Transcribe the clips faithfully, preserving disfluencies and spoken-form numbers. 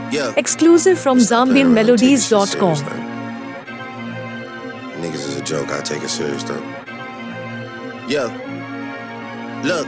Yeah. Exclusive from Zambian Melodies dot com. Niggas is a joke, I take it serious though. Yeah. Look.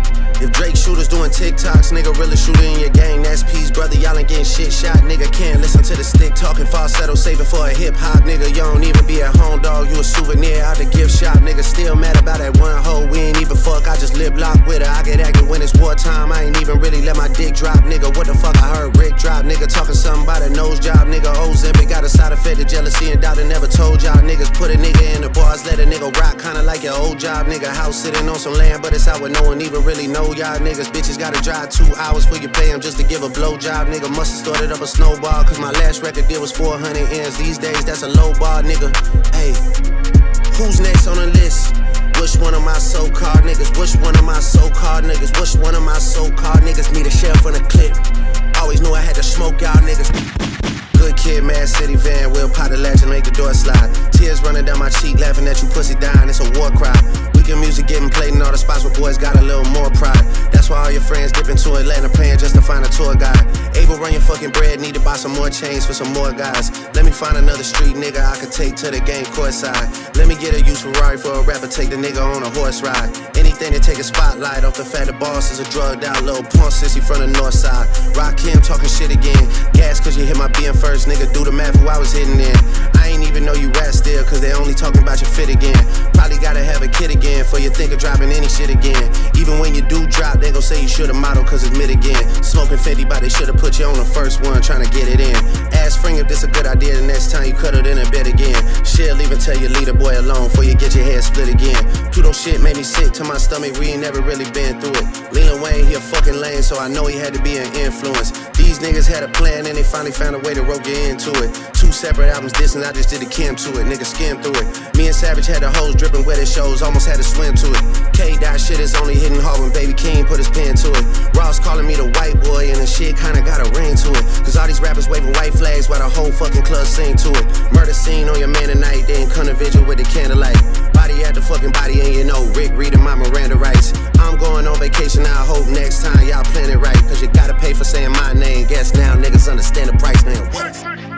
If Drake shooters doing TikToks, nigga really shooter in your gang, that's peace, brother. Y'all ain't getting shit shot, nigga. Can't listen to the stick talking falsetto, saving for a hip hop, nigga. You don't even be at home, dog. You a souvenir out the gift shop, nigga. Still mad about that one hoe. We ain't even fuck, I just lip lock with her. I get active when it's wartime. I ain't even really let my dick drop, nigga. What the fuck? I heard Rick drop, nigga. Talking something about a nose job, nigga. Ozempic got a side effect of jealousy and doubt. I never told y'all niggas. Put a nigga in the bars, let a nigga rock, kinda like your old job, nigga. House sitting on some land, but it's out where no one even really know y'all niggas. Bitches gotta drive two hours for you pay them just to give a blowjob, nigga. Must've started up a snowball, cause my last record deal was four hundred M's. These days, that's a low bar, nigga. Hey, who's next on the list? Which one of my so-called niggas? Which one of my so-called niggas? Which one of my so-called niggas need a sheriff on the clip? Always knew I had to smoke y'all niggas. Good kid, Mad City van, we'll pot the latch and make the door slide. Tears running down my cheek, laughing at you pussy dying, it's a war cry. Weekend music getting played in all the spots where boys got a little more pride. That's why all your friends dip into Atlanta paying just to find a tour guide. Able run your fucking bread, need to buy some more chains for some more guys. Let me find another street nigga I could take to the game courtside. Let me get a used Ferrari for a rapper, take the nigga on a horse ride. Anything to take a spotlight off the fact the boss is a drugged out little punk sissy from the north side. Rock him talking shit again. Gas cause you hit my B M first, nigga. Do the math who I was hitting in. I ain't even know you rap still, cause they only talking about your fit again. Probably gotta have a kid again for you think of dropping any shit again. Even when you do drop, they gon' say you should've modeled cause it's mid again. Smoking Fenty, but they should've put you on the first one trying to get it in. Ask Spring if this a good idea, the next time you cuddled in a bed again. She'll even tell you leave the boy alone before you get your head split again. Pluto shit made me sick to my stomach, we ain't never really been through it. Lil Wayne, he a fucking lame, so I know he had to be an influence. These niggas had a plan and they finally found a way to rope you into it. Two separate albums dissing, I just did a Kim to it, nigga skim through it. Me and Savage had the hoes dripping wet at shows, almost had to swim to it. K-Dot shit is only hitting hard when Baby King put his pen to it. Ross calling me the white boy and the shit kinda got a ring to it. Cause all these rappers waving white flags while the whole fucking club sing to it. Murder scene on your man tonight, then come to vigil with the candlelight. Body at the fucking body and you know Rick reading my Miranda rights. I'm going on vacation, I hope next time y'all plan it right. Cause you gotta pay for saying my name. Guess now niggas understand the price, man. What?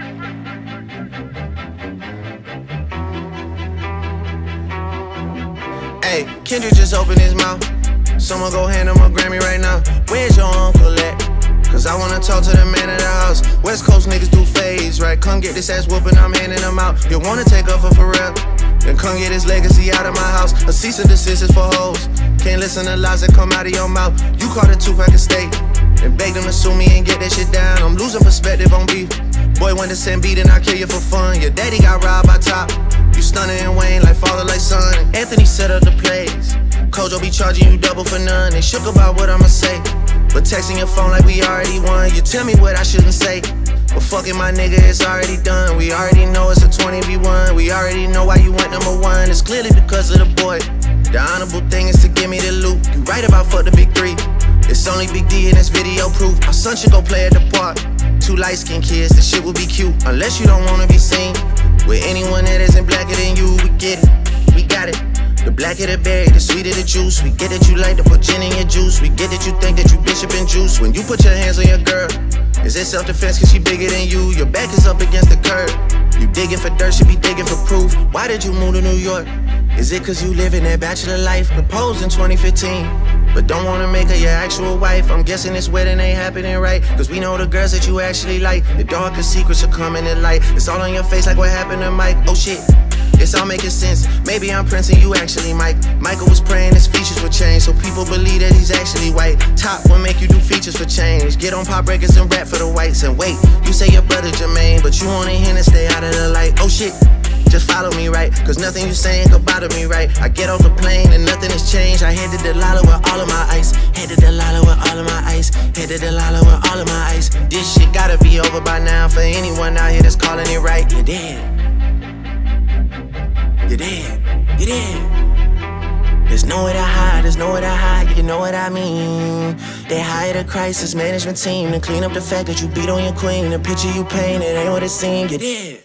Hey, Kendrick just opened his mouth. Someone go hand him a Grammy right now. Where's your uncle at? Cause I wanna talk to the man in the house. West Coast niggas do phase, right? Come get this ass whooping, I'm handing them out. You wanna take off for Pharrell? Then come get his legacy out of my house. A cease and desist is for hoes. Can't listen to lies that come out of your mouth. You caught a two-pack of steak and begged them to sue me and get that shit down. I'm losing perspective on beef. Boy went to send beat and I kill you for fun. Your daddy got robbed by Top. You stunning and Wayne like father like son. And Anthony set up the plays. Kojo be charging you double for none. They shook about what I'ma say, but texting your phone like we already won. You tell me what I shouldn't say, but fucking my nigga, it's already done. We already know it's a twenty v one. We already know why you went number one. It's clearly because of the boy. The honorable thing is to give me the loot. You right about fuck the big three. It's only Big D and it's video proof. Our son should go play at the park. Two light-skinned kids, this shit would be cute. Unless you don't wanna be seen with anyone that isn't blacker than you. We get it, we got it. The blacker the berry, the sweeter the juice. We get that you like to put gin in your juice. We get that you think that you bishop and juice. When you put your hands on your girl, is it self-defense cause she bigger than you? Your back is up against the curb. You digging for dirt, she be digging for proof. Why did you move to New York? Is it cause you living that bachelor life? Proposed in twenty fifteen, but don't wanna make her your actual wife. I'm guessing this wedding ain't happening right, cause we know the girls that you actually like. The darkest secrets are coming to light. It's all on your face like what happened to Mike. Oh shit, it's all making sense. Maybe I'm Prince and you actually Mike. Michael was praying his features would change, so people believe that he's actually white. Top will make you do features for change. Get on pop records and rap for the whites. And wait, you say your brother Jermaine, but you only here to stay out of the light. Oh shit, just follow me right, cause nothing you saying could bother me right. I get off the plane and nothing has changed. I head to Delilah with all of my ice. Head to Delilah with all of my ice. Head to Delilah with all of my ice. This shit gotta be over by now for anyone out here that's calling it right. You're dead. You're dead. You're dead. There's nowhere to hide, there's nowhere to hide, you know what I mean. They hired a crisis management team to clean up the fact that you beat on your queen. The picture you painted ain't what it seemed. You're dead.